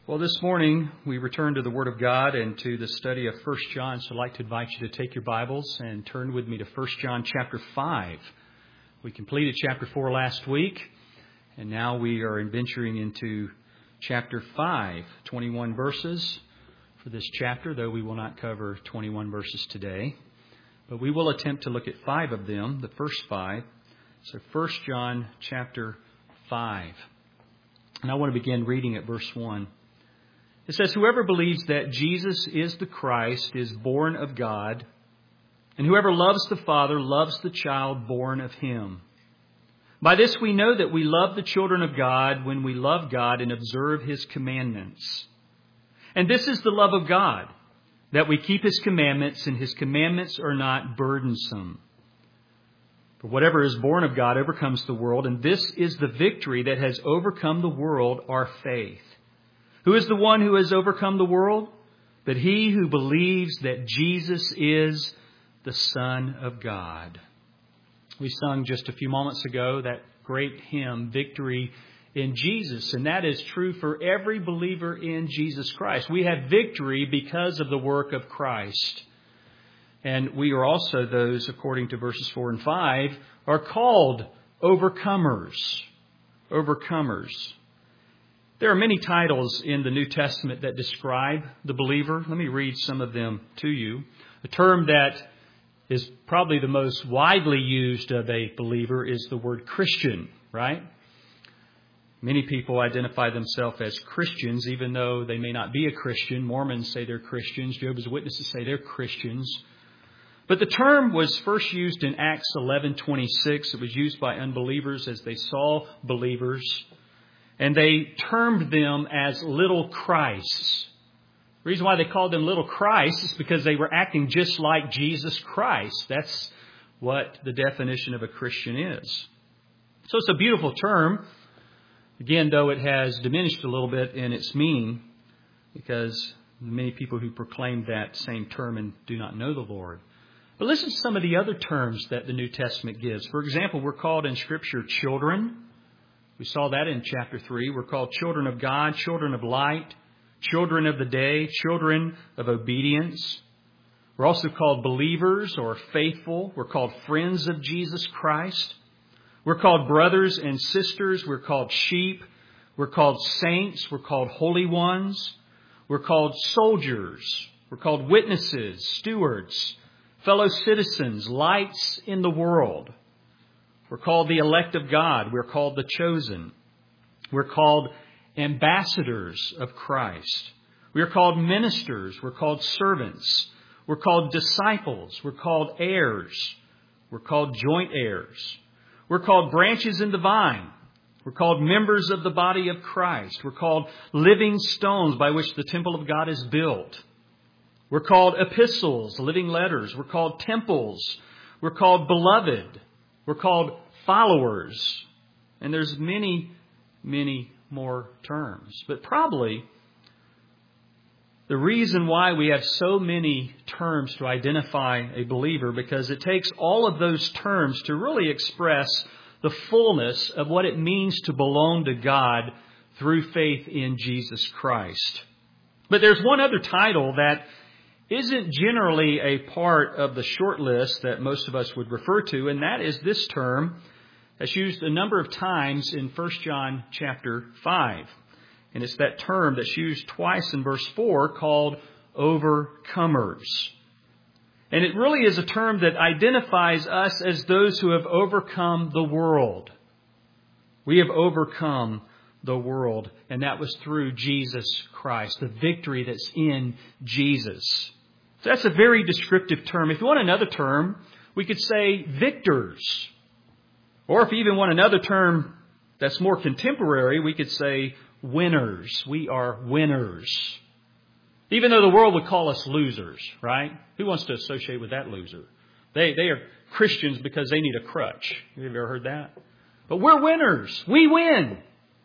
Well, this morning we return to the Word of God and to the study of 1 John. So I'd like to invite you to take your Bibles and turn with me to 1 John chapter 5. We completed chapter 4 last week, and now we are venturing into chapter 5, 21 verses for this chapter, though we will not cover 21 verses today. But we will attempt to look at 5 of them, the first 5. So 1 John chapter 5. And I want to begin reading at verse 1. It says, "Whoever believes that Jesus is the Christ is born of God, and whoever loves the Father loves the child born of Him. By this we know that we love the children of God when we love God and observe His commandments. And this is the love of God, that we keep His commandments, and His commandments are not burdensome. For whatever is born of God overcomes the world, and this is the victory that has overcome the world, our faith. Who is the one who has overcome the world? But he who believes that Jesus is the Son of God." We sung just a few moments ago that great hymn, Victory in Jesus. And that is true for every believer in Jesus Christ. We have victory because of the work of Christ. And we are also those, according to verses 4 and 5, are called overcomers. Overcomers. There are many titles in the New Testament that describe the believer. Let me read some of them to you. A term that is probably the most widely used of a believer is the word Christian, right? Many people identify themselves as Christians, even though they may not be a Christian. Mormons say they're Christians. Jehovah's Witnesses say they're Christians. But the term was first used in Acts 11:26. It was used by unbelievers as they saw believers. And they termed them as little Christs. The reason why they called them little Christs is because they were acting just like Jesus Christ. That's what the definition of a Christian is. So it's a beautiful term. Again, though it has diminished a little bit in its meaning because many people who proclaim that same term and do not know the Lord. But listen to some of the other terms that the New Testament gives. For example, we're called in Scripture children. We saw that in chapter 3. We're called children of God, children of light, children of the day, children of obedience. We're also called believers or faithful. We're called friends of Jesus Christ. We're called brothers and sisters. We're called sheep. We're called saints. We're called holy ones. We're called soldiers. We're called witnesses, stewards, fellow citizens, lights in the world. We're called the elect of God. We're called the chosen. We're called ambassadors of Christ. We're called ministers. We're called servants. We're called disciples. We're called heirs. We're called joint heirs. We're called branches in the vine. We're called members of the body of Christ. We're called living stones by which the temple of God is built. We're called epistles, living letters. We're called temples. We're called beloved. We're called followers. And there's many, many more terms. But probably the reason why we have so many terms to identify a believer, because it takes all of those terms to really express the fullness of what it means to belong to God through faith in Jesus Christ. But there's one other title that isn't generally a part of the short list that most of us would refer to, and that is this term that's used a number of times in 1 John chapter 5. And it's that term that's used twice in verse 4 called overcomers. And it really is a term that identifies us as those who have overcome the world. We have overcome the world, and that was through Jesus Christ, the victory that's in Jesus. So that's a very descriptive term. If you want another term, we could say victors. Or if you even want another term that's more contemporary, we could say winners. We are winners. Even though the world would call us losers, right? Who wants to associate with that loser? They are Christians because they need a crutch. Have you ever heard that? But we're winners. We win.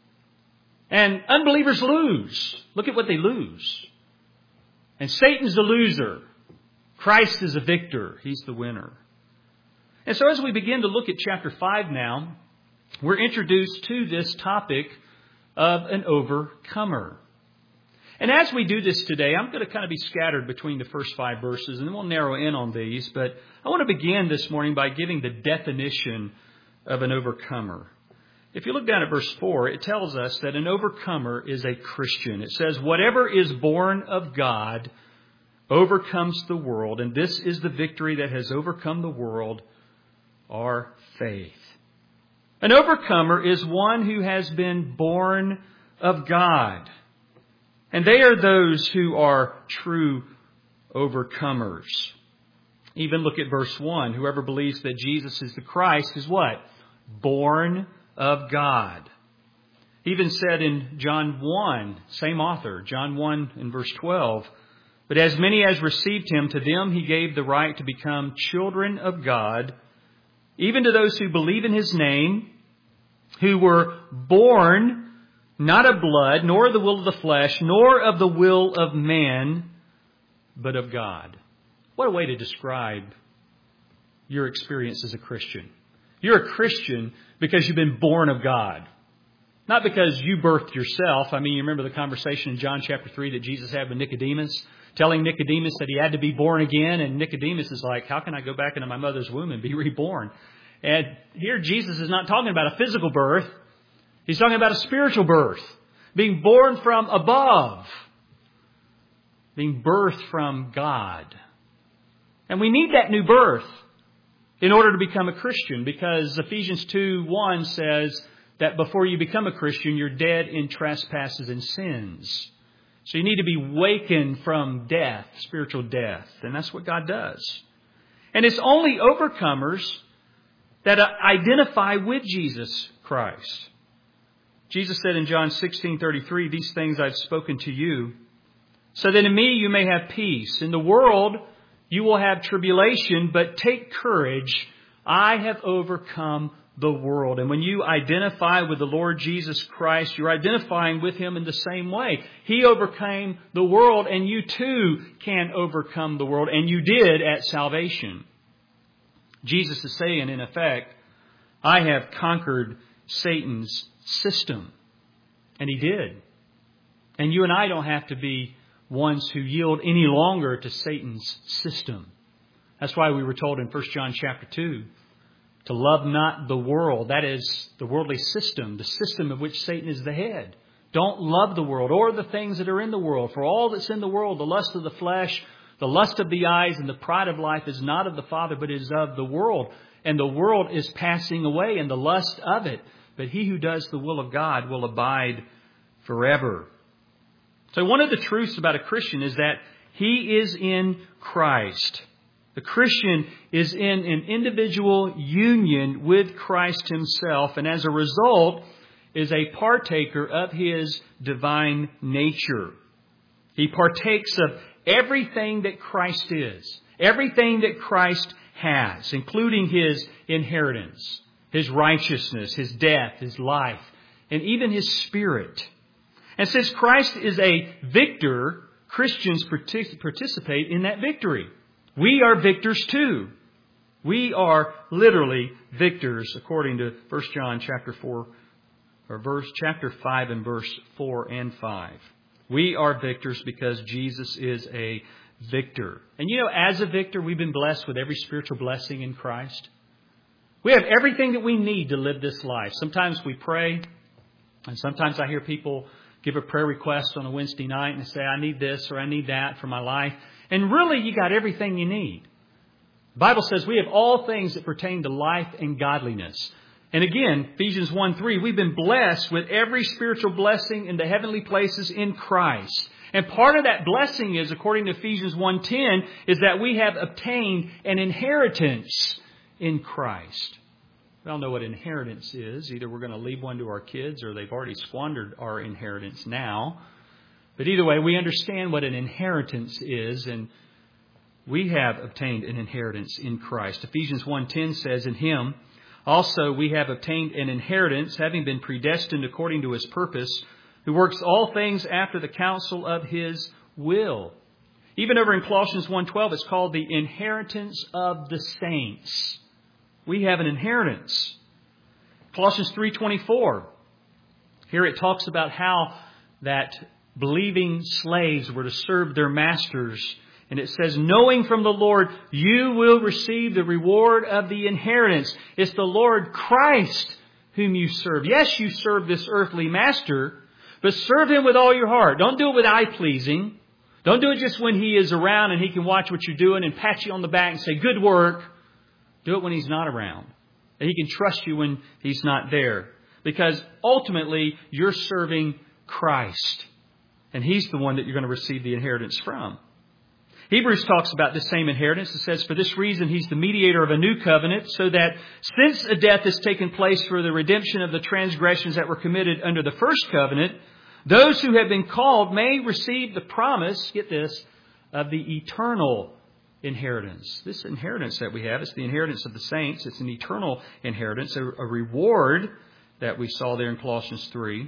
And unbelievers lose. Look at what they lose. And Satan's the loser. Christ is a victor. He's the winner. And so as we begin to look at chapter 5 now, we're introduced to this topic of an overcomer. And as we do this today, I'm going to kind of be scattered between the first 5 verses, and then we'll narrow in on these. But I want to begin this morning by giving the definition of an overcomer. If you look down at verse 4, it tells us that an overcomer is a Christian. It says, whatever is born of God overcomes the world, and this is the victory that has overcome the world, our faith. An overcomer is one who has been born of God. And they are those who are true overcomers. Even look at verse 1. Whoever believes that Jesus is the Christ is what? Born of God. Even said in John 1, same author, John 1 in verse 12, but as many as received Him, to them He gave the right to become children of God, even to those who believe in His name, who were born not of blood, nor of the will of the flesh, nor of the will of man, but of God. What a way to describe your experience as a Christian. You're a Christian because you've been born of God. Not because you birthed yourself. I mean, you remember the conversation in John chapter 3 that Jesus had with Nicodemus, telling Nicodemus that he had to be born again. And Nicodemus is like, how can I go back into my mother's womb and be reborn? And here Jesus is not talking about a physical birth. He's talking about a spiritual birth. Being born from above. Being birthed from God. And we need that new birth in order to become a Christian, because Ephesians 2:1 says that before you become a Christian, you're dead in trespasses and sins. So you need to be wakened from death, spiritual death. And that's what God does. And it's only overcomers that identify with Jesus Christ. Jesus said in John 16:33, these things I've spoken to you, so that in me you may have peace. In the world you will have tribulation, but take courage. I have overcome the world. And when you identify with the Lord Jesus Christ, you're identifying with Him in the same way. He overcame the world, and you too can overcome the world. And you did at salvation. Jesus is saying, in effect, I have conquered Satan's system. And He did. And you and I don't have to be ones who yield any longer to Satan's system. That's why we were told in 1 John chapter 2 to love not the world. That is the worldly system, the system of which Satan is the head. Don't love the world or the things that are in the world. For all that's in the world, the lust of the flesh, the lust of the eyes, and the pride of life is not of the Father, but is of the world. And the world is passing away, and the lust of it. But he who does the will of God will abide forever. So one of the truths about a Christian is that he is in Christ. The Christian is in an individual union with Christ Himself, and as a result is a partaker of His divine nature. He partakes of everything that Christ is, everything that Christ has, including His inheritance, His righteousness, His death, His life, and even His Spirit. And since Christ is a victor, Christians participate in that victory. We are victors too. We are literally victors, according to 1 John chapter 4, or chapter 5 and verse 4 and 5. We are victors because Jesus is a victor. And you know, as a victor, we've been blessed with every spiritual blessing in Christ. We have everything that we need to live this life. Sometimes we pray, and sometimes I hear people give a prayer request on a Wednesday night and say, I need this or I need that for my life. And really, you got everything you need. The Bible says we have all things that pertain to life and godliness. And again, Ephesians 1:3, we've been blessed with every spiritual blessing in the heavenly places in Christ. And part of that blessing is, according to Ephesians 1:10, is that we have obtained an inheritance in Christ. We all know what inheritance is. Either we're going to leave one to our kids or they've already squandered our inheritance now. But either way, we understand what an inheritance is, and we have obtained an inheritance in Christ. Ephesians 1:10 says, in Him also we have obtained an inheritance, having been predestined according to His purpose, who works all things after the counsel of His will. Even over in Colossians 1:12, it's called the inheritance of the saints. We have an inheritance. Colossians 3:24. Here it talks about how that believing slaves were to serve their masters. And it says, knowing from the Lord, you will receive the reward of the inheritance. It's the Lord Christ whom you serve. Yes, you serve this earthly master, but serve Him with all your heart. Don't do it with eye-pleasing. Don't do it just when He is around and He can watch what you're doing and pat you on the back and say, good work. Do it when He's not around. And He can trust you when He's not there. Because ultimately, you're serving Christ. And He's the one that you're going to receive the inheritance from. Hebrews talks about this same inheritance. It says, for this reason, He's the mediator of a new covenant, so that since a death has taken place for the redemption of the transgressions that were committed under the first covenant, those who have been called may receive the promise, get this, of the eternal inheritance. This inheritance that we have, it's the inheritance of the saints. It's an eternal inheritance, a reward that we saw there in Colossians 3.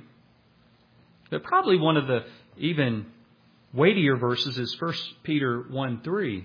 But probably one of the even weightier verses is 1 Peter 1:3,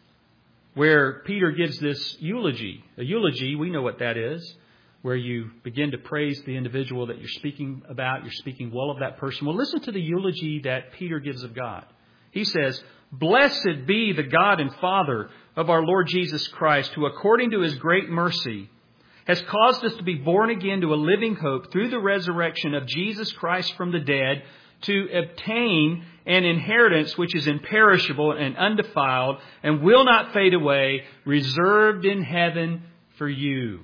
where Peter gives this eulogy. A eulogy, we know what that is, where you begin to praise the individual that you're speaking about. You're speaking well of that person. Well, listen to the eulogy that Peter gives of God. He says, blessed be the God and Father of our Lord Jesus Christ, who according to His great mercy has caused us to be born again to a living hope through the resurrection of Jesus Christ from the dead, to obtain an inheritance which is imperishable and undefiled and will not fade away, reserved in heaven for you.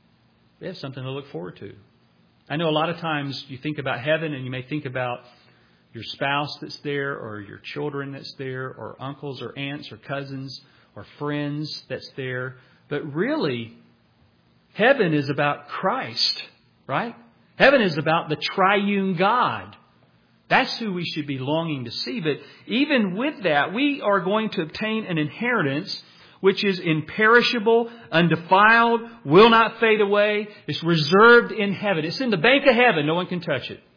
We have something to look forward to. I know a lot of times you think about heaven and you may think about your spouse that's there, or your children that's there, or uncles or aunts or cousins or friends that's there. But really, heaven is about Christ, right? Heaven is about the triune God. That's who we should be longing to see. But even with that, we are going to obtain an inheritance which is imperishable, undefiled, will not fade away. It's reserved in heaven. It's in the bank of heaven. No one can touch it.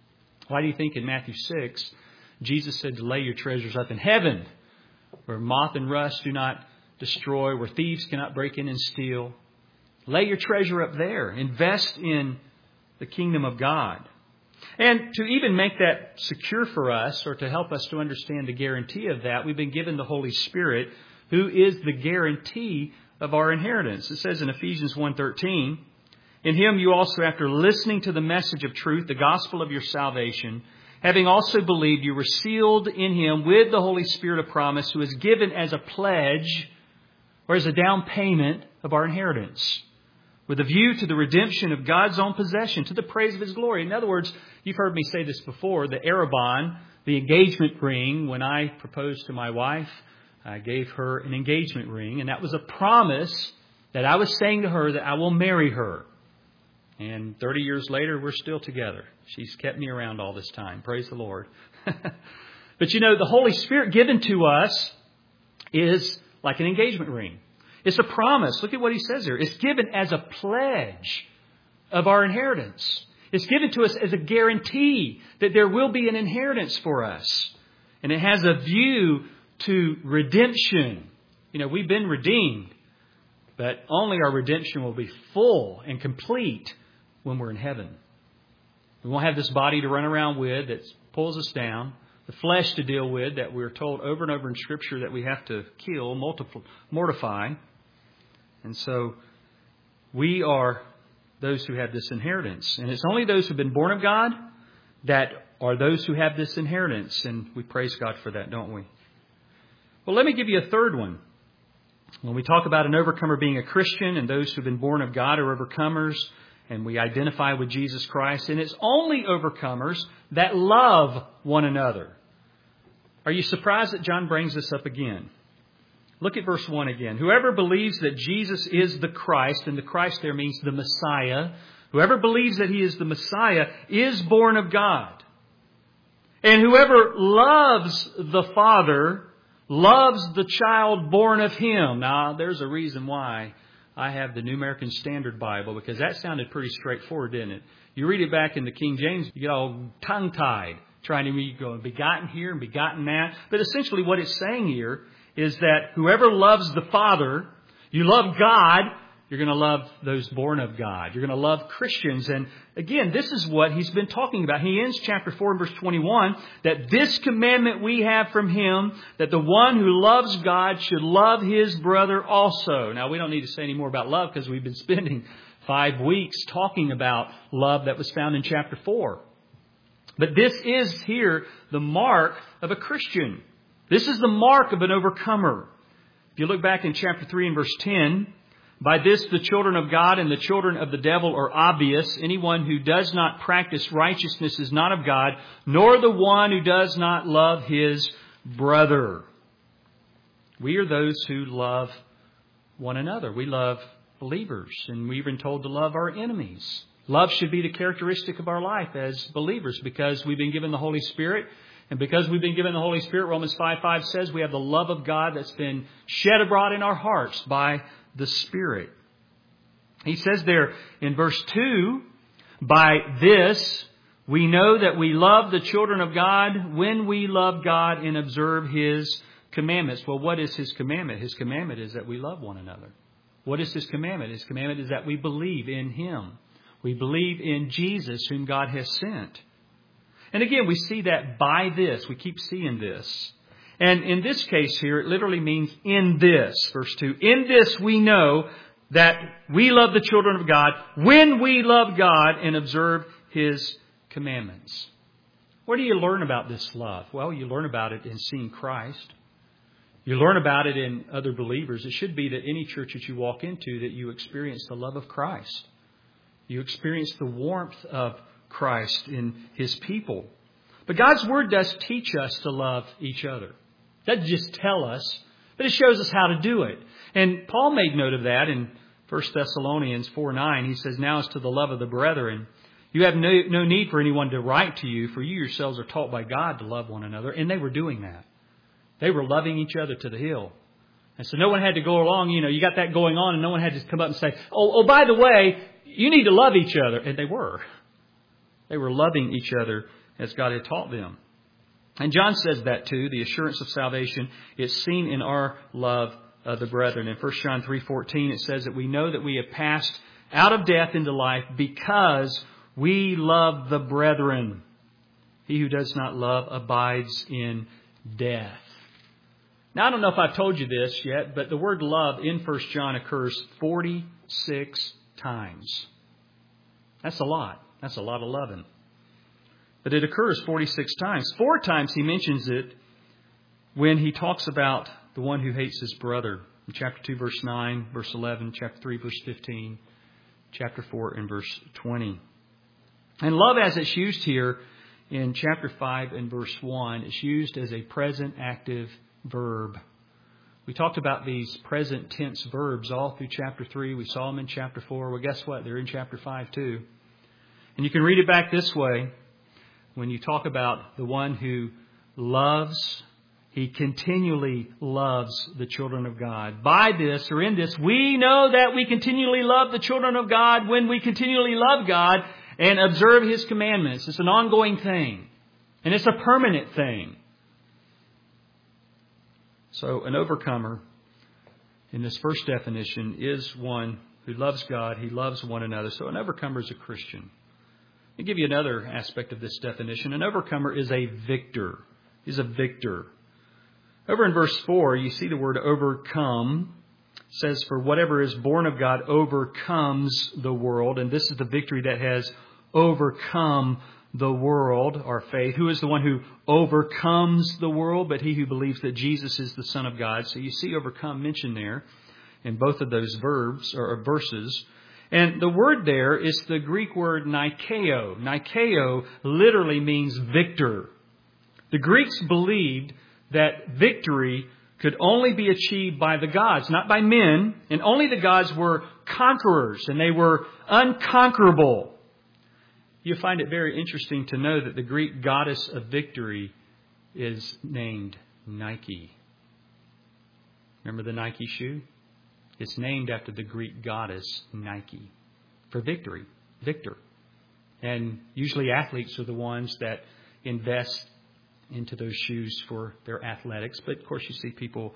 Why do you think in Matthew 6, Jesus said to lay your treasures up in heaven, where moth and rust do not destroy, where thieves cannot break in and steal? Lay your treasure up there. Invest in the kingdom of God. And to even make that secure for us, or to help us to understand the guarantee of that, we've been given the Holy Spirit, who is the guarantee of our inheritance. It says in Ephesians 1:13, in Him you also, after listening to the message of truth, the gospel of your salvation, having also believed, you were sealed in Him with the Holy Spirit of promise, who is given as a pledge or as a down payment of our inheritance, with a view to the redemption of God's own possession, to the praise of His glory. In other words, you've heard me say this before, the Arabon, the engagement ring, when I proposed to my wife, I gave her an engagement ring, and that was a promise that I was saying to her that I will marry her. And 30 years later, we're still together. She's kept me around all this time. Praise the Lord. But you know, the Holy Spirit given to us is like an engagement ring. It's a promise. Look at what he says here. It's given as a pledge of our inheritance. It's given to us as a guarantee that there will be an inheritance for us. And it has a view to redemption. You know, we've been redeemed, but only our redemption will be full and complete when we're in heaven. We won't have this body to run around with that pulls us down, the flesh to deal with that we're told over and over in Scripture that we have to kill, mortify. And so we are those who have this inheritance. And it's only those who have been born of God that are those who have this inheritance. And we praise God for that, don't we? Well, let me give you a third one. When we talk about an overcomer being a Christian and those who have been born of God are overcomers, and we identify with Jesus Christ, and it's only overcomers that love one another. Are you surprised that John brings this up again? Look at verse 1 again. Whoever believes that Jesus is the Christ, and the Christ there means the Messiah, whoever believes that He is the Messiah is born of God. And whoever loves the Father loves the child born of Him. Now, there's a reason why I have the New American Standard Bible, because that sounded pretty straightforward, didn't it? You read it back in the King James, you get all tongue-tied, trying to read, going, begotten here and begotten that. But essentially what it's saying here is that whoever loves the Father, you love God, You're going to love those born of God. You're going to love Christians. And again, this is what he's been talking about. He ends chapter 4 and verse 21, that this commandment we have from him, that the one who loves God should love his brother also. Now, we don't need to say any more about love because we've been spending 5 weeks talking about love that was found in chapter 4. But this is here the mark of a Christian. This is the mark of an overcomer. If you look back in chapter 3 and verse 10, by this the children of God and the children of the devil are obvious. Anyone who does not practice righteousness is not of God, nor the one who does not love his brother. We are those who love one another. We love believers, and we've been told to love our enemies. Love should be the characteristic of our life as believers because we've been given the Holy Spirit. And because we've been given the Holy Spirit, Romans 5:5 says we have the love of God that's been shed abroad in our hearts by the Spirit. He says there in verse 2, by this we know that we love the children of God when we love God and observe His commandments. Well, what is His commandment? His commandment is that we love one another. What is His commandment? His commandment is that we believe in Him. We believe in Jesus whom God has sent. And again, we see that by this. We keep seeing this. And in this case here, it literally means in this. Verse 2, in this we know that we love the children of God when we love God and observe His commandments. Where do you learn about this love? Well, you learn about it in seeing Christ. You learn about it in other believers. It should be that any church that you walk into, that you experience the love of Christ. You experience the warmth of Christ in His people. But God's Word does teach us to love each other. It doesn't just tell us, but it shows us how to do it. And Paul made note of that in 1 Thessalonians 4:9. He says, now as to the love of the brethren, you have no need for anyone to write to you, for you yourselves are taught by God to love one another. And they were doing that. They were loving each other to the hill. And so no one had to go along, you got that going on, and no one had to come up and say, oh, by the way, you need to love each other. And they were. They were loving each other as God had taught them. And John says that too. The assurance of salvation is seen in our love of the brethren. In 1 John 3:14 it says that we know that we have passed out of death into life because we love the brethren. He who does not love abides in death. Now, I don't know if I've told you this yet, but the word love in 1 John occurs 46 times. That's a lot. That's a lot of loving. But it occurs 46 times. 4 times he mentions it when he talks about the one who hates his brother. In chapter 2, verse 9, verse 11, chapter 3, verse 15, chapter 4, and verse 20. And love, as it's used here in chapter 5 and verse 1, is used as a present active verb. We talked about these present tense verbs all through chapter 3. We saw them in chapter 4. Well, guess what? They're in chapter 5 too. And you can read it back this way. When you talk about the one who loves, he continually loves the children of God. By this, or in this, we know that we continually love the children of God when we continually love God and observe His commandments. It's an ongoing thing. And it's a permanent thing. So an overcomer, in this first definition, is one who loves God. He loves one another. So an overcomer is a Christian. I'll give you another aspect of this definition. An overcomer is a victor. He's a victor. Over in verse 4, you see the word overcome. It says, for whatever is born of God overcomes the world. And this is the victory that has overcome the world, our faith. Who is the one who overcomes the world? But he who believes that Jesus is the Son of God. So you see overcome mentioned there in both of those verbs or verses. And the word there is the Greek word Nikeo. Nikeo literally means victor. The Greeks believed that victory could only be achieved by the gods, not by men. And only the gods were conquerors, and they were unconquerable. You find it very interesting to know that the Greek goddess of victory is named Nike. Remember the Nike shoe? It's named after the Greek goddess Nike for victory, victor. And usually athletes are the ones that invest into those shoes for their athletics. But of course you see people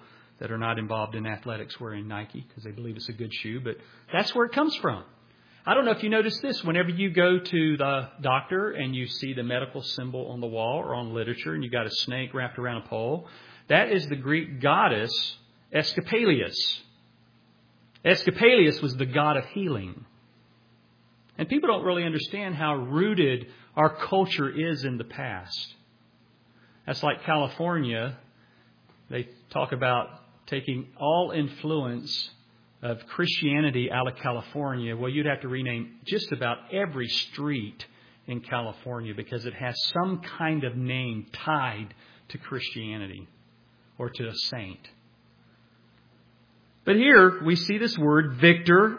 that are not involved in athletics wearing Nike because they believe it's a good shoe, but that's where it comes from. I don't know if you noticed this. Whenever you go to the doctor and you see the medical symbol on the wall or on literature and you got a snake wrapped around a pole, that is the Greek goddess Asclepius. Asclepius was the god of healing. And people don't really understand how rooted our culture is in the past. That's like California. They talk about taking all influence of Christianity out of California. Well, you'd have to rename just about every street in California because it has some kind of name tied to Christianity or to a saint. But here we see this word, victor,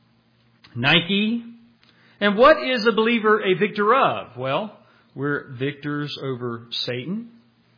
Nike. And what is a believer a victor of? Well, we're victors over Satan.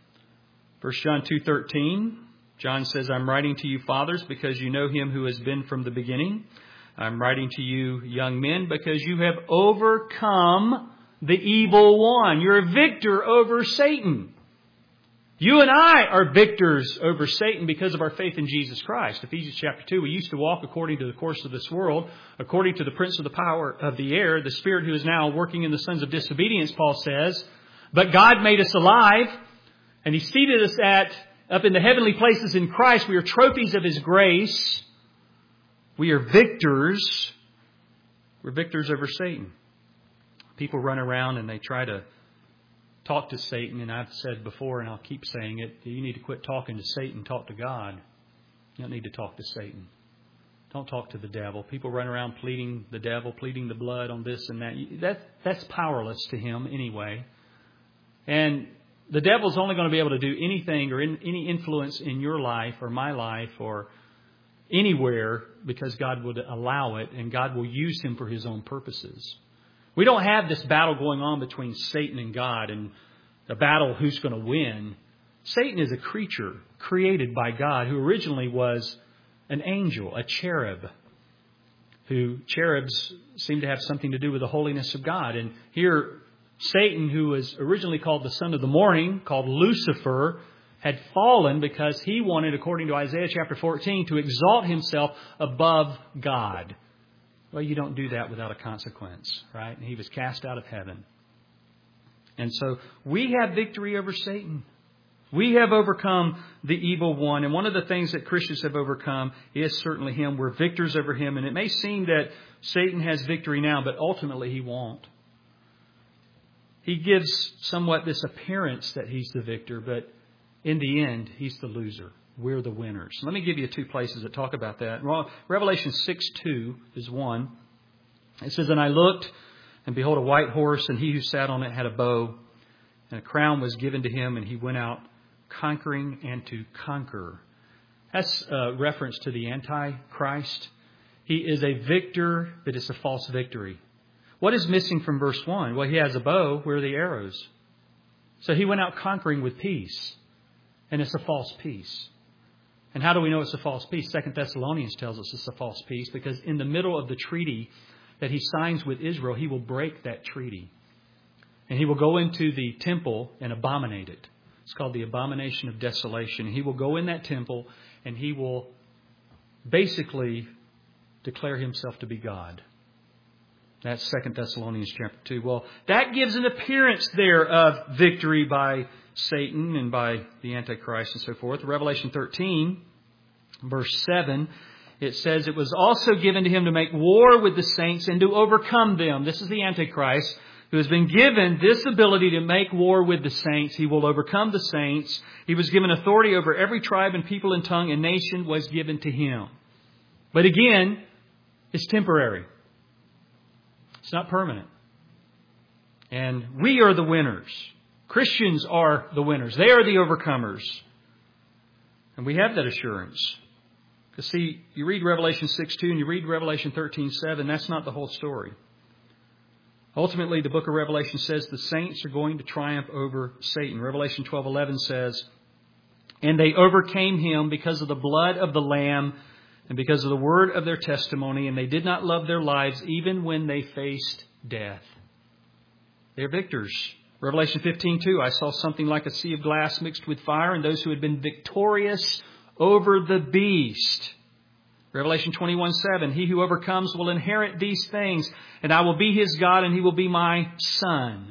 1 John 2:13, John says, I'm writing to you, fathers, because you know him who has been from the beginning. I'm writing to you, young men, because you have overcome the evil one. You're a victor over Satan. You and I are victors over Satan because of our faith in Jesus Christ. Ephesians chapter 2, we used to walk according to the course of this world, according to the prince of the power of the air, the spirit who is now working in the sons of disobedience, Paul says. But God made us alive, and He seated us up in the heavenly places in Christ. We are trophies of His grace. We are victors. We're victors over Satan. People run around and they try to talk to Satan, and I've said before, and I'll keep saying it, you need to quit talking to Satan, talk to God. You don't need to talk to Satan. Don't talk to the devil. People run around pleading the devil, pleading the blood on this and that. That's powerless to him anyway. And the devil's only going to be able to do anything or any influence in your life or my life or anywhere because God would allow it, and God will use him for His own purposes. We don't have this battle going on between Satan and God and the battle who's going to win. Satan is a creature created by God who originally was an angel, a cherub. Cherubs seem to have something to do with the holiness of God. And here Satan, who was originally called the son of the morning, called Lucifer, had fallen because he wanted, according to Isaiah chapter 14, to exalt himself above God. Well, you don't do that without a consequence, right? And he was cast out of heaven. And so we have victory over Satan. We have overcome the evil one. And one of the things that Christians have overcome is certainly him. We're victors over him. And it may seem that Satan has victory now, but ultimately he won't. He gives somewhat this appearance that he's the victor, but in the end, he's the loser. We're the winners. Let me give you two places that talk about that. Revelation 6:2 is one. It says, And I looked, and behold, a white horse, and he who sat on it had a bow, and a crown was given to him, and he went out conquering and to conquer. That's a reference to the Antichrist. He is a victor, but it's a false victory. What is missing from verse 1? Well, he has a bow. Where are the arrows? So he went out conquering with peace, and it's a false peace. And how do we know it's a false peace? 2 Thessalonians tells us it's a false peace because in the middle of the treaty that he signs with Israel, he will break that treaty. And he will go into the temple and abominate it. It's called the abomination of desolation. He will go in that temple and he will basically declare himself to be God. That's 2 Thessalonians chapter 2. Well, that gives an appearance there of victory by Satan and by the Antichrist and so forth. Revelation 13, verse 7, it says, It was also given to him to make war with the saints and to overcome them. This is the Antichrist who has been given this ability to make war with the saints. He will overcome the saints. He was given authority over every tribe and people and tongue and nation was given to him. But again, it's temporary. It's not permanent. And we are the winners. Christians are the winners. They are the overcomers. And we have that assurance. Because see, you read Revelation 6:2 and you read Revelation 13:7, that's not the whole story. Ultimately, the book of Revelation says the saints are going to triumph over Satan. Revelation 12:11 says, And they overcame him because of the blood of the Lamb and because of the word of their testimony, and they did not love their lives even when they faced death. They're victors. Revelation 15:2, I saw something like a sea of glass mixed with fire, and those who had been victorious over the beast. Revelation 21:7, he who overcomes will inherit these things, and I will be his God, and he will be my son.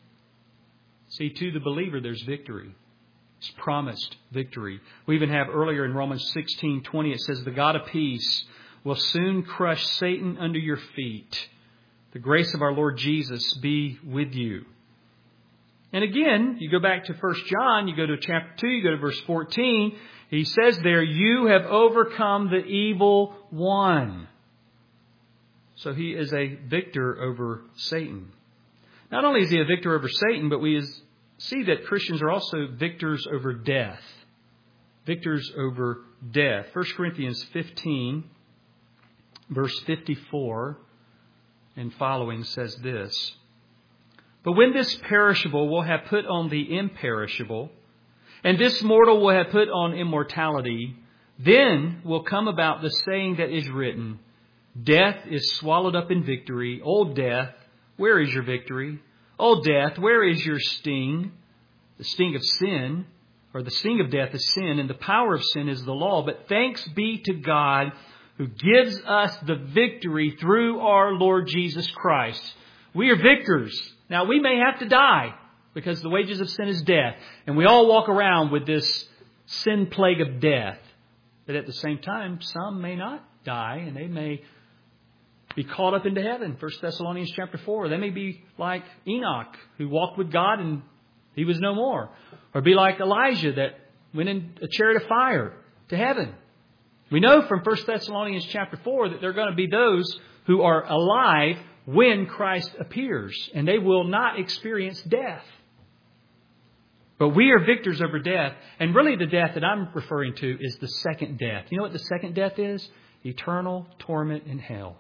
See, to the believer, there's victory. It's promised victory. We even have earlier in Romans 16:20, it says, the God of peace will soon crush Satan under your feet. The grace of our Lord Jesus be with you. And again, you go back to 1 John, you go to chapter 2, you go to verse 14. He says there, you have overcome the evil one. So he is a victor over Satan. Not only is he a victor over Satan, but we see that Christians are also victors over death. Victors over death. 1 Corinthians 15, verse 54 and following says this. But when this perishable will have put on the imperishable, and this mortal will have put on immortality, then will come about the saying that is written, death is swallowed up in victory. O death, where is your victory? O death, where is your sting? The sting of sin, or the sting of death is sin, and the power of sin is the law. But thanks be to God who gives us the victory through our Lord Jesus Christ. We are victors. Now, we may have to die because the wages of sin is death. And we all walk around with this sin plague of death. But at the same time, some may not die and they may be caught up into heaven. 1 Thessalonians chapter 4. They may be like Enoch, who walked with God and he was no more. Or be like Elijah that went in a chariot of fire to heaven. We know from 1 Thessalonians chapter 4 that there are going to be those who are alive when Christ appears, and they will not experience death. But we are victors over death, and really the death that I'm referring to is the second death. You know what the second death is? Eternal torment in hell.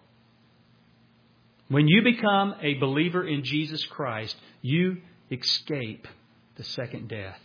When you become a believer in Jesus Christ, you escape the second death.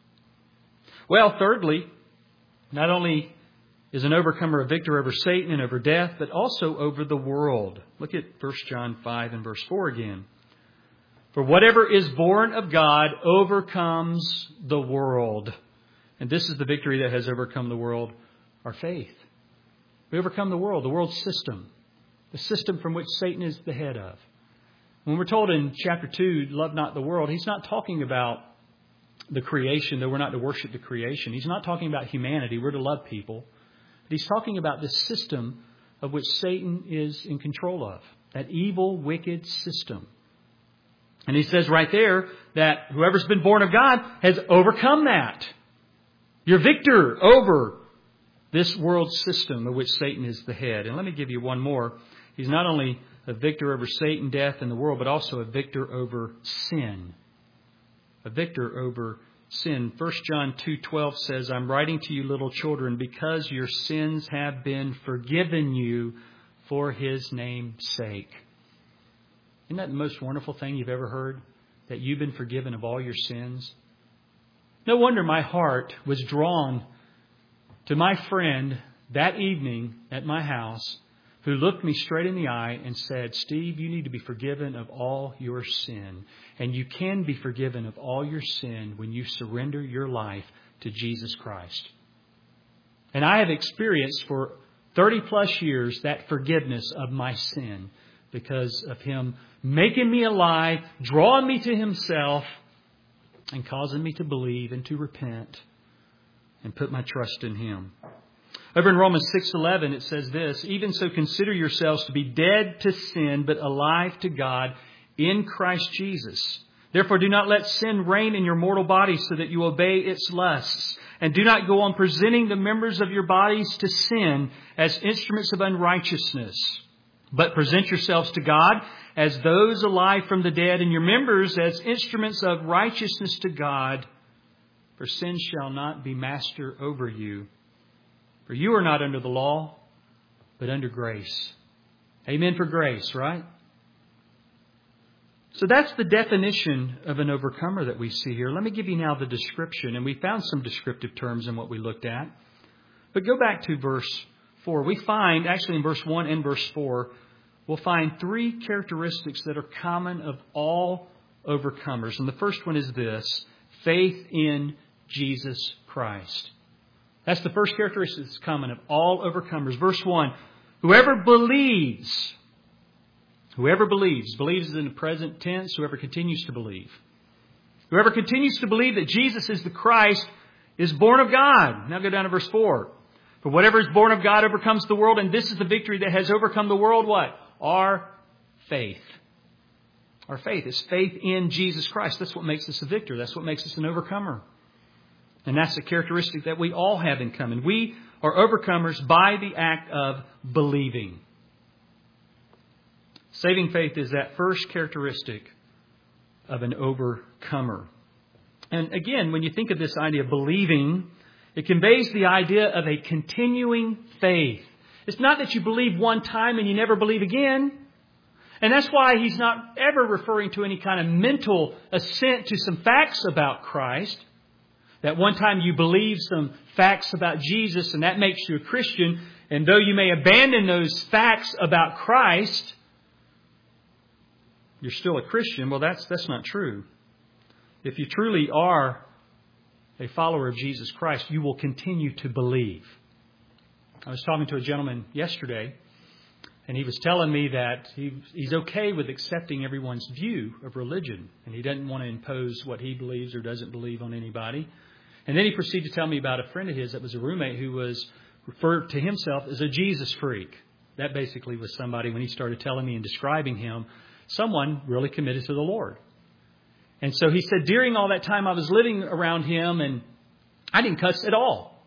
Well, thirdly, not only is an overcomer a victor over Satan and over death, but also over the world. Look at 1 John 5 and verse 4 again. For whatever is born of God overcomes the world. And this is the victory that has overcome the world, our faith. We overcome the world's system. The system from which Satan is the head of. When we're told in chapter 2, love not the world, he's not talking about the creation, that we're not to worship the creation. He's not talking about humanity. We're to love people. He's talking about this system of which Satan is in control of. That evil, wicked system. And he says right there that whoever's been born of God has overcome that. You're victor over this world system of which Satan is the head. And let me give you one more. He's not only a victor over Satan, death, and the world, but also a victor over sin. A victor over sin. 1 John 2:12 says, I'm writing to you, little children, because your sins have been forgiven you for His name's sake. Isn't that the most wonderful thing you've ever heard? That you've been forgiven of all your sins? No wonder my heart was drawn to my friend that evening at my house, who looked me straight in the eye and said, Steve, you need to be forgiven of all your sin. And you can be forgiven of all your sin when you surrender your life to Jesus Christ. And I have experienced for 30 plus years that forgiveness of my sin because of Him making me alive, drawing me to Himself, and causing me to believe and to repent and put my trust in Him. Over in Romans 6:11 it says this, even so consider yourselves to be dead to sin, but alive to God in Christ Jesus. Therefore do not let sin reign in your mortal body so that you obey its lusts. And do not go on presenting the members of your bodies to sin as instruments of unrighteousness. But present yourselves to God as those alive from the dead, and your members as instruments of righteousness to God. For sin shall not be master over you. For you are not under the law, but under grace. Amen for grace, right? So that's the definition of an overcomer that we see here. Let me give you now the description. And we found some descriptive terms in what we looked at. But go back to verse 4. We find, actually in verse 1 and verse 4, we'll find three characteristics that are common of all overcomers. And the first one is this: faith in Jesus Christ. That's the first characteristic that's common of all overcomers. Verse 1, whoever believes is in the present tense, whoever continues to believe. Whoever continues to believe that Jesus is the Christ is born of God. Now go down to verse 4. For whatever is born of God overcomes the world, and this is the victory that has overcome the world, what? Our faith. Our faith is faith in Jesus Christ. That's what makes us a victor. That's what makes us an overcomer. And that's a characteristic that we all have in common. We are overcomers by the act of believing. Saving faith is that first characteristic of an overcomer. And again, when you think of this idea of believing, it conveys the idea of a continuing faith. It's not that you believe one time and you never believe again. And that's why he's not ever referring to any kind of mental assent to some facts about Christ. That one time you believe some facts about Jesus and that makes you a Christian. And though you may abandon those facts about Christ, you're still a Christian. Well, that's not true. If you truly are a follower of Jesus Christ, you will continue to believe. I was talking to a gentleman yesterday, and he was telling me that he's okay with accepting everyone's view of religion, and he doesn't want to impose what he believes or doesn't believe on anybody. And then he proceeded to tell me about a friend of his that was a roommate who was referred to himself as a Jesus freak. That basically was somebody, when he started telling me and describing him, someone really committed to the Lord. And so he said, during all that time I was living around him, and I didn't cuss at all.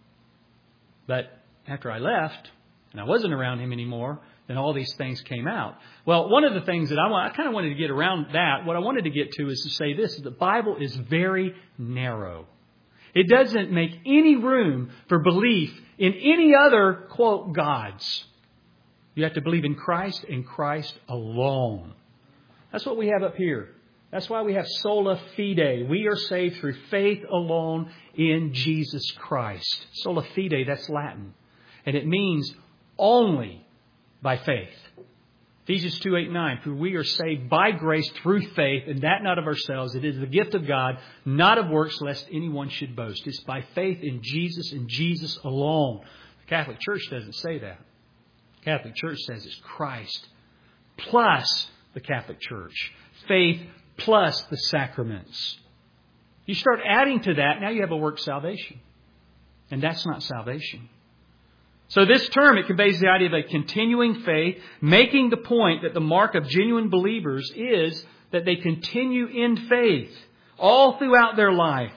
But after I left, and I wasn't around him anymore, then all these things came out. Well, one of the things that I kind of wanted to get around that, what I wanted to get to is to say this, the Bible is very narrow. It doesn't make any room for belief in any other, quote, gods. You have to believe in Christ and Christ alone. That's what we have up here. That's why we have sola fide. We are saved through faith alone in Jesus Christ. Sola fide, that's Latin. And it means only by faith. Ephesians 2:8-9, for we are saved by grace through faith, and that not of ourselves. It is the gift of God, not of works, lest anyone should boast. It's by faith in Jesus and Jesus alone. The Catholic Church doesn't say that. The Catholic Church says it's Christ plus the Catholic Church. Faith plus the sacraments. You start adding to that, now you have a work salvation. And that's not salvation. So this term, it conveys the idea of a continuing faith, making the point that the mark of genuine believers is that they continue in faith all throughout their life.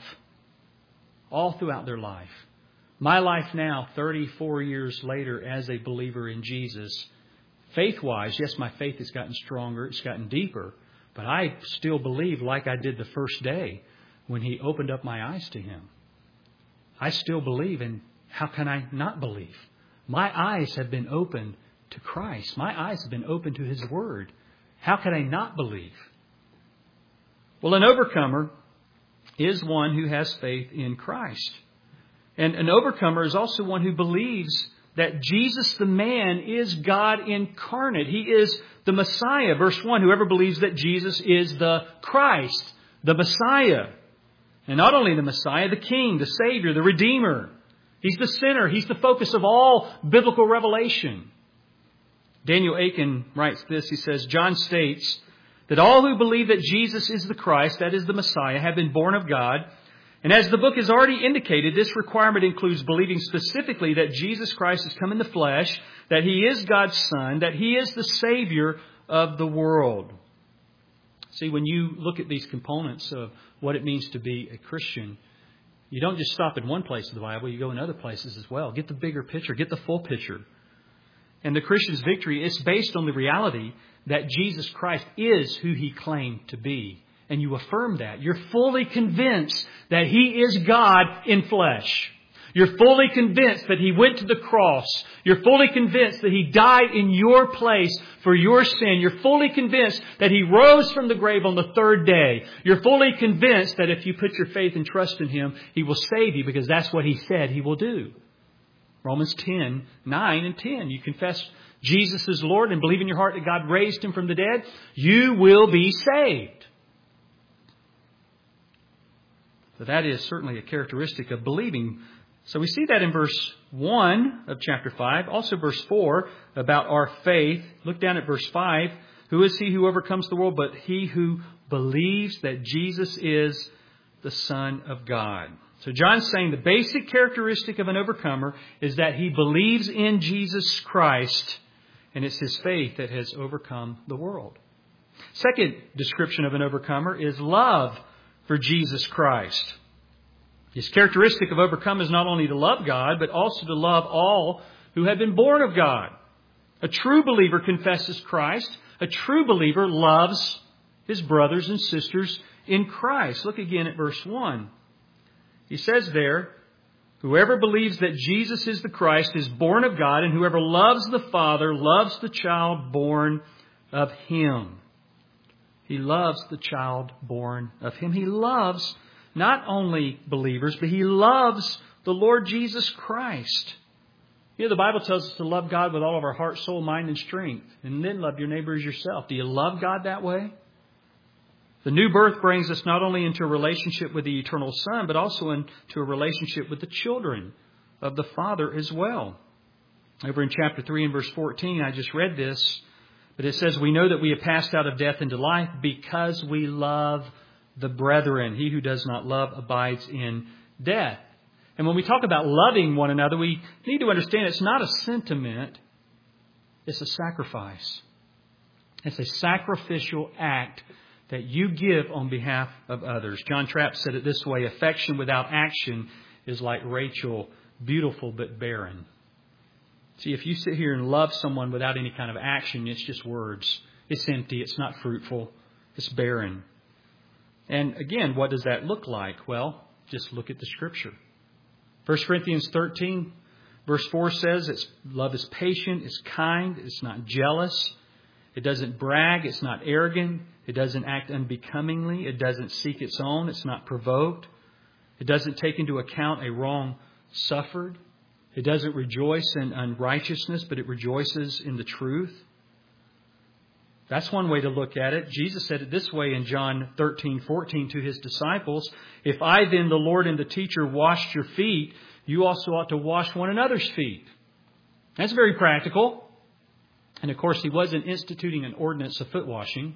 All throughout their life. My life now, 34 years later as a believer in Jesus, faith-wise, yes, my faith has gotten stronger, it's gotten deeper, but I still believe like I did the first day when He opened up my eyes to Him. I still believe, and how can I not believe? My eyes have been opened to Christ. My eyes have been opened to His Word. How can I not believe? Well, an overcomer is one who has faith in Christ. And an overcomer is also one who believes that Jesus the man is God incarnate. He is the Messiah. Verse 1, whoever believes that Jesus is the Christ, the Messiah. And not only the Messiah, the King, the Savior, the Redeemer. He's the center. He's the focus of all biblical revelation. Daniel Aiken writes this. He says, John states that all who believe that Jesus is the Christ, that is the Messiah, have been born of God. And as the book has already indicated, this requirement includes believing specifically that Jesus Christ has come in the flesh, that He is God's Son, that He is the Savior of the world. See, when you look at these components of what it means to be a Christian, you don't just stop in one place of the Bible, you go in other places as well. Get the bigger picture, get the full picture. And the Christian's victory is based on the reality that Jesus Christ is who He claimed to be. And you affirm that. You're fully convinced that He is God in flesh. You're fully convinced that He went to the cross. You're fully convinced that He died in your place for your sin. You're fully convinced that He rose from the grave on the third day. You're fully convinced that if you put your faith and trust in Him, He will save you because that's what He said He will do. Romans 10:9 and 10. You confess Jesus is Lord and believe in your heart that God raised Him from the dead, you will be saved. So that is certainly a characteristic of believing. So we see that in verse 1 of chapter 5. Also verse 4 about our faith. Look down at verse 5. Who is he who overcomes the world but he who believes that Jesus is the Son of God? So John's saying the basic characteristic of an overcomer is that he believes in Jesus Christ, and it's his faith that has overcome the world. Second description of an overcomer is love for Jesus Christ. His characteristic of overcome is not only to love God, but also to love all who have been born of God. A true believer confesses Christ. A true believer loves his brothers and sisters in Christ. Look again at verse 1. He says there, whoever believes that Jesus is the Christ is born of God, and whoever loves the Father loves the child born of Him. He loves the child born of Him. He loves not only believers, but He loves the Lord Jesus Christ. You know, the Bible tells us to love God with all of our heart, soul, mind, and strength, and then love your neighbor as yourself. Do you love God that way? The new birth brings us not only into a relationship with the eternal Son, but also into a relationship with the children of the Father as well. Over in chapter 3 and verse 14, I just read this, but it says, we know that we have passed out of death into life because we love the brethren. He who does not love abides in death. And when we talk about loving one another, we need to understand it's not a sentiment, it's a sacrifice. It's a sacrificial act that you give on behalf of others. John Trapp said it this way, affection without action is like Rachel, beautiful but barren. See, if you sit here and love someone without any kind of action, it's just words. It's empty. It's not fruitful. It's barren. And again, what does that look like? Well, just look at the Scripture. 1 Corinthians 13, verse 4 says, love is patient, it's kind, it's not jealous. It doesn't brag, it's not arrogant. It doesn't act unbecomingly. It doesn't seek its own. It's not provoked. It doesn't take into account a wrong suffered. It doesn't rejoice in unrighteousness, but it rejoices in the truth. That's one way to look at it. Jesus said it this way in John 13:14 to His disciples. If I then, the Lord and the teacher, washed your feet, you also ought to wash one another's feet. That's very practical. And of course, He wasn't instituting an ordinance of foot washing.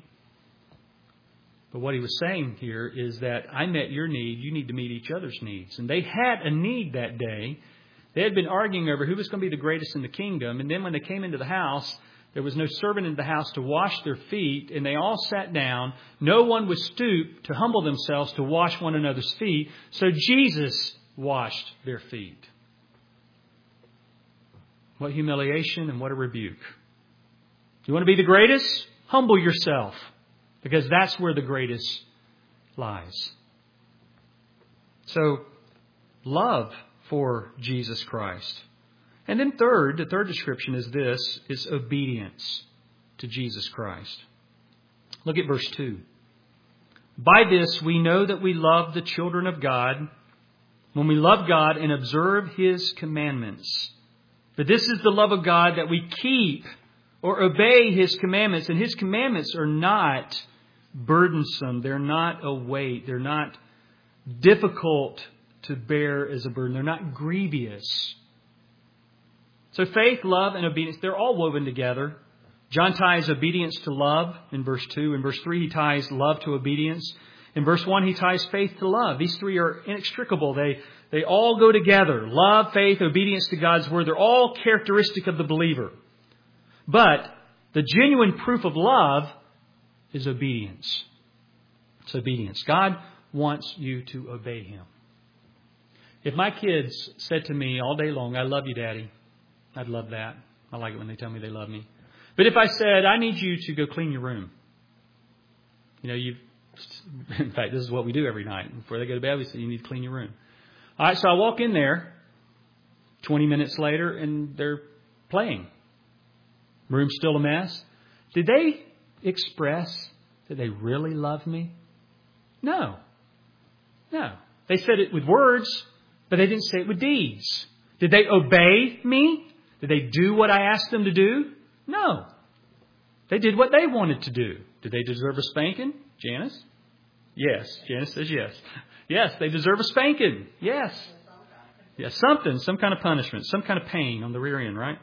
But what He was saying here is that I met your need, you need to meet each other's needs. And they had a need that day. They had been arguing over who was going to be the greatest in the kingdom. And then when they came into the house, there was no servant in the house to wash their feet. And they all sat down. No one was stooped to humble themselves to wash one another's feet. So Jesus washed their feet. What humiliation and what a rebuke. You want to be the greatest? Humble yourself. Because that's where the greatest lies. So, love for Jesus Christ. And then the third description is this, is obedience to Jesus Christ. Look at verse 2. By this we know that we love the children of God, when we love God and observe His commandments. But this is the love of God, that we keep or obey His commandments. And His commandments are not burdensome. They're not a weight. They're not difficult to bear as a burden. They're not grievous. So faith, love, and obedience, they're all woven together. John ties obedience to love in verse 2. In verse 3, he ties love to obedience. In verse 1, he ties faith to love. These three are inextricable. They all go together. Love, faith, obedience to God's Word. They're all characteristic of the believer. But the genuine proof of love is obedience. It's obedience. God wants you to obey Him. If my kids said to me all day long, I love you, Daddy, I'd love that. I like it when they tell me they love me. But if I said, I need you to go clean your room. In fact, this is what we do every night. Before they go to bed, we say, you need to clean your room. All right, so I walk in there 20 minutes later and they're playing. Room's still a mess. Did they express that they really love me? No. They said it with words, but they didn't say it with deeds. Did they obey me? Did they do what I asked them to do? No. They did what they wanted to do. Did they deserve a spanking? Janice? Yes. Janice says yes. Yes, they deserve a spanking. Yes. Yeah, something, some kind of punishment, some kind of pain on the rear end, right?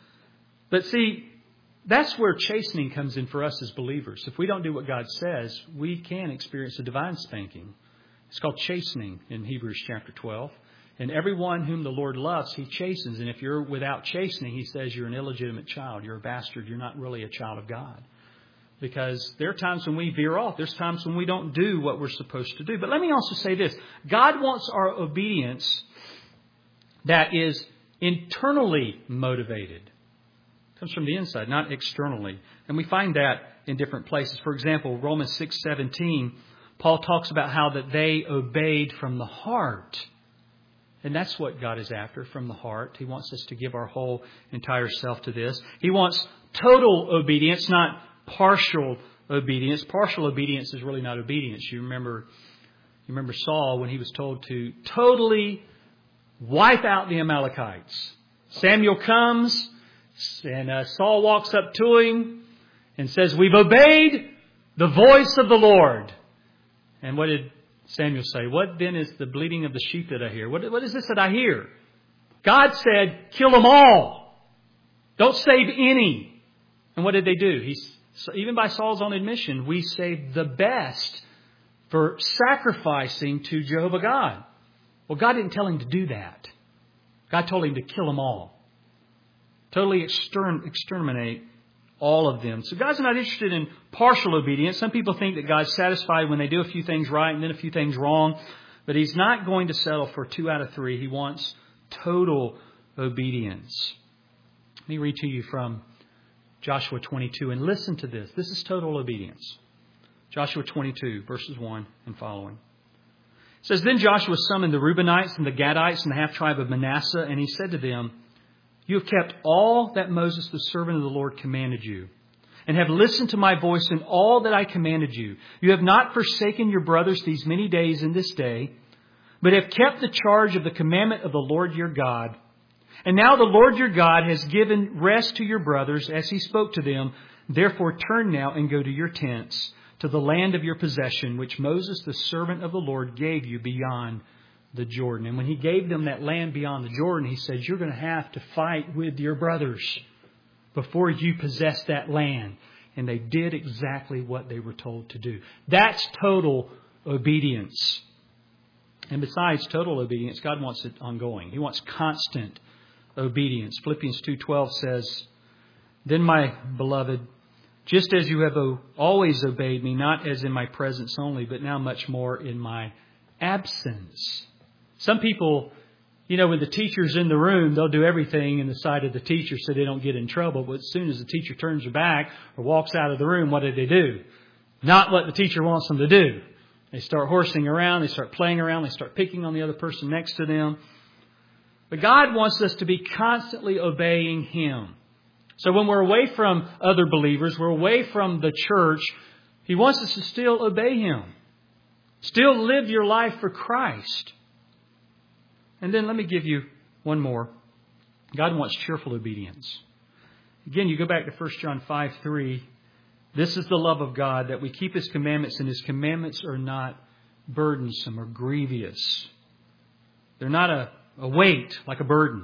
But see, that's where chastening comes in for us as believers. If we don't do what God says, we can experience a divine spanking. It's called chastening in Hebrews chapter 12. And everyone whom the Lord loves, He chastens. And if you're without chastening, He says you're an illegitimate child. You're a bastard. You're not really a child of God. Because there are times when we veer off. There's times when we don't do what we're supposed to do. But let me also say this. God wants our obedience that is internally motivated. It comes from the inside, not externally. And we find that in different places. For example, Romans 6:17, Paul talks about how that they obeyed from the heart. And that's what God is after, from the heart. He wants us to give our whole entire self to this. He wants total obedience, not partial obedience. Partial obedience is really not obedience. You remember Saul when he was told to totally wipe out the Amalekites. Samuel comes and Saul walks up to him and says, "We've obeyed the voice of the Lord." And what did Samuel say? "What then is the bleating of the sheep that I hear? What is this that I hear?" God said, "Kill them all. Don't save any." And what did they do? Even by Saul's own admission, we saved the best for sacrificing to Jehovah God. Well, God didn't tell him to do that. God told him to kill them all. Totally exterminate all of them. So God's not interested in partial obedience. Some people think that God's satisfied when they do a few things right and then a few things wrong. But He's not going to settle for 2 out of 3. He wants total obedience. Let me read to you from Joshua 22. And listen to this. This is total obedience. Joshua 22, verses 1 and following. It says, "Then Joshua summoned the Reubenites and the Gadites and the half-tribe of Manasseh, and he said to them, 'You have kept all that Moses, the servant of the Lord, commanded you, and have listened to my voice in all that I commanded you. You have not forsaken your brothers these many days in this day, but have kept the charge of the commandment of the Lord your God. And now the Lord your God has given rest to your brothers as He spoke to them. Therefore turn now and go to your tents, to the land of your possession, which Moses, the servant of the Lord, gave you beyond the Jordan.'" And when He gave them that land beyond the Jordan, He said, "You're going to have to fight with your brothers before you possess that land." And they did exactly what they were told to do. That's total obedience. And besides total obedience, God wants it ongoing. He wants constant obedience. Philippians 2:12 says, "Then, my beloved, just as you have always obeyed me, not as in my presence only, but now much more in my absence." Some people, when the teacher's in the room, they'll do everything in the sight of the teacher so they don't get in trouble. But as soon as the teacher turns her back or walks out of the room, what do? Not what the teacher wants them to do. They start horsing around, they start playing around, they start picking on the other person next to them. But God wants us to be constantly obeying Him. So when we're away from other believers, we're away from the church, He wants us to still obey Him. Still live your life for Christ. And then let me give you one more. God wants cheerful obedience. Again, you go back to 1 John 5:3. "This is the love of God, that we keep His commandments, and His commandments are not burdensome or grievous." They're not a weight like a burden.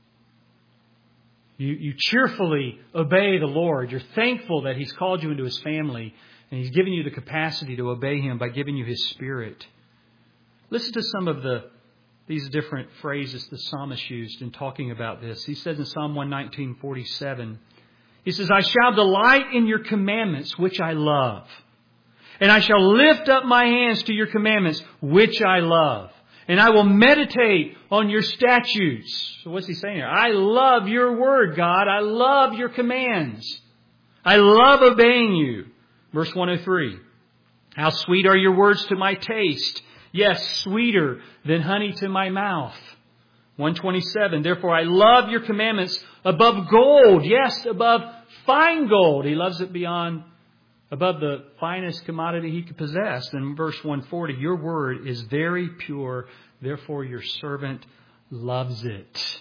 You cheerfully obey the Lord. You're thankful that He's called you into His family, and He's given you the capacity to obey Him by giving you His Spirit. Listen to some of these different phrases the psalmist used in talking about this. He says in Psalm 119:47, he says, "I shall delight in your commandments, which I love. And I shall lift up my hands to your commandments, which I love. And I will meditate on your statutes." So what's he saying here? I love your word, God. I love your commands. I love obeying you. Verse 103, "How sweet are your words to my taste. Yes, sweeter than honey to my mouth." 127, "Therefore I love your commandments above gold." Yes, above fine gold. He loves it above the finest commodity he could possess. And verse 140, "Your word is very pure. Therefore your servant loves it."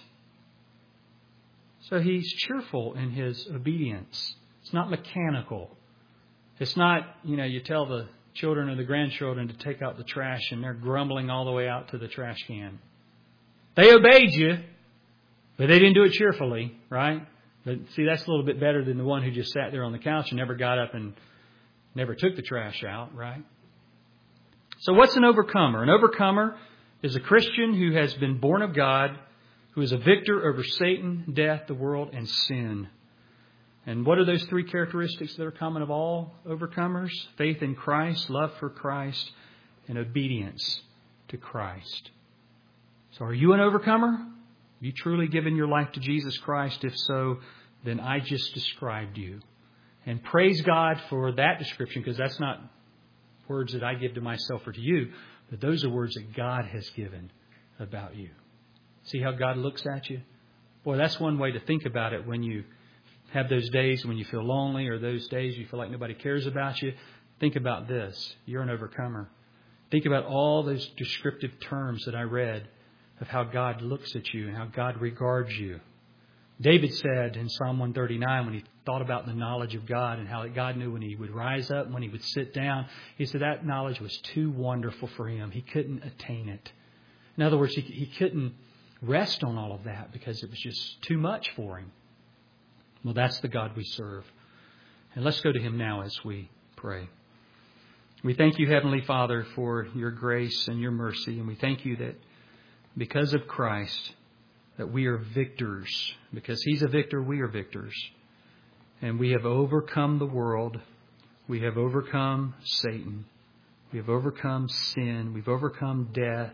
So He's cheerful in His obedience. It's not mechanical. It's not, you tell the children or the grandchildren to take out the trash and they're grumbling all the way out to the trash can. They obeyed you, but they didn't do it cheerfully, right? But see, that's a little bit better than the one who just sat there on the couch and never got up and never took the trash out, right? So what's an overcomer? An overcomer is a Christian who has been born of God, who is a victor over Satan, death, the world, and sin. And what are those three characteristics that are common of all overcomers? Faith in Christ, love for Christ, and obedience to Christ. So are you an overcomer? Have you truly given your life to Jesus Christ? If so, then I just described you. And praise God for that description, because that's not words that I give to myself or to you, but those are words that God has given about you. See how God looks at you? Boy, that's one way to think about it when you have those days when you feel lonely or those days you feel like nobody cares about you. Think about this. You're an overcomer. Think about all those descriptive terms that I read of how God looks at you and how God regards you. David said in Psalm 139, when he thought about the knowledge of God and how God knew when he would rise up and when he would sit down, he said that knowledge was too wonderful for him. He couldn't attain it. In other words, he couldn't rest on all of that because it was just too much for him. Well, that's the God we serve. And let's go to Him now as we pray. We thank you, Heavenly Father, for your grace and your mercy. And we thank you that because of Christ, that we are victors. Because He's a victor, we are victors. And we have overcome the world. We have overcome Satan. We have overcome sin. We've overcome death.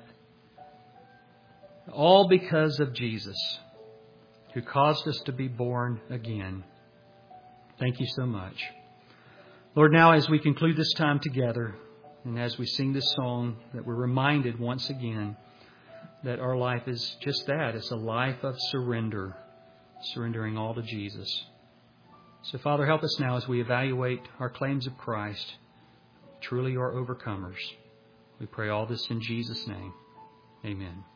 All because of Jesus, who caused us to be born again. Thank you so much. Lord, now as we conclude this time together, and as we sing this song, that we're reminded once again that our life is just that. It's a life of surrender, surrendering all to Jesus. So, Father, help us now as we evaluate our claims of Christ. Truly are overcomers. We pray all this in Jesus' name. Amen.